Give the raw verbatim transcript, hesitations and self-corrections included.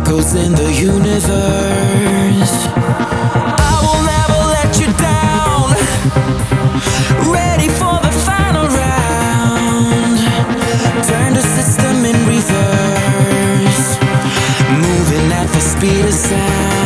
echoes in the universe. I will never let you down. Ready for the final round. Turn the system in reverse. Moving at the speed of sound.